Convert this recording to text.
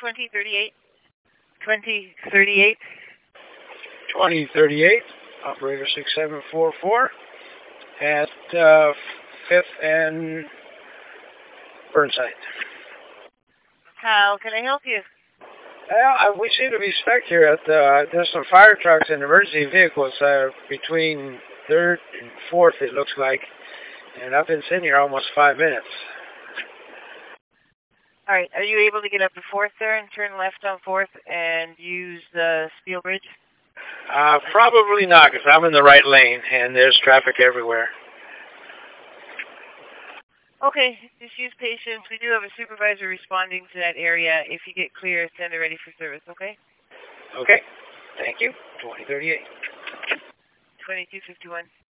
2038. 2038. 2038, operator 6744 at 5th and Burnside. How can I help you? Well, we seem to be stuck here at there's some fire trucks and emergency vehicles between 3rd and 4th, it looks like. And I've been sitting here almost 5 minutes. All right. Are you able to get up to 4th there and turn left on 4th and use the Steel Bridge? Probably not, because I'm in the right lane and there's traffic everywhere. Okay, just use patience. We do have a supervisor responding to that area. If you get clear, send it ready for service, okay? Okay, thank you. 2038. 2251.